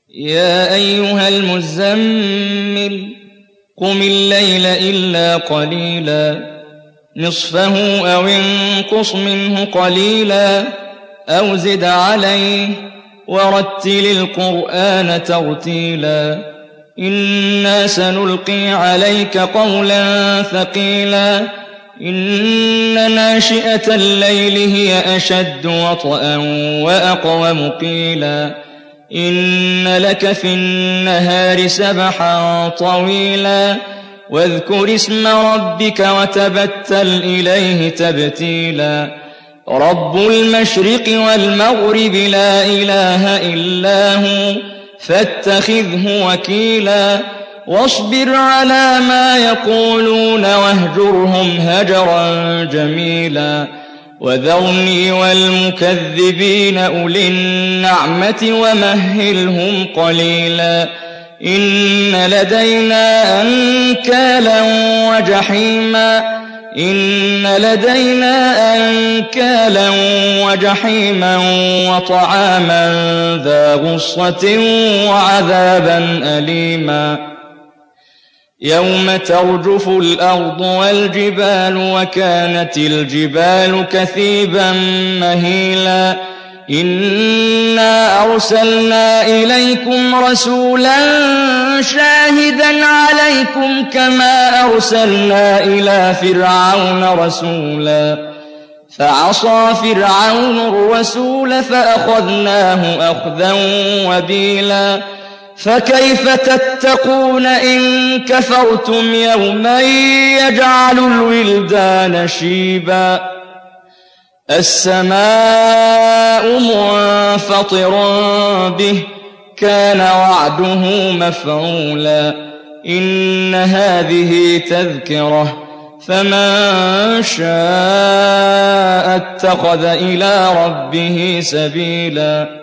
يا أيها المزمل قم الليل إلا قليلا نصفه أو انقص منه قليلا أو زد عليه ورتل القرآن ترتيلا إنا سنلقي عليك قولا ثقيلا إن ناشئة الليل هي أشد وطئا وأقوم قيلا إن لك في النهار سبحا طويلا واذكر اسم ربك وتبتل إليه تبتيلا رب المشرق والمغرب لا إله إلا هو فاتخذه وكيلا واصبر على ما يقولون واهجرهم هجرا جميلا وذرني والمكذبين أولي النعمة ومهلهم قليلا إن لدينا أنكالا وجحيما وطعاما ذا غصة وعذابا أليما يوم ترجف الأرض والجبال وكانت الجبال كثيبا مهيلا إنا أرسلنا إليكم رسولا شاهدا عليكم كما أرسلنا إلى فرعون رسولا فعصى فرعون الرسول فأخذناه أخذا وبيلا فكيف تتقون إن كفرتم يوما يجعل الولدان شيبا السماء منفطر به كان وعده مفعولا إن هذه تذكرة فمن شاء اتخذ إلى ربه سبيلا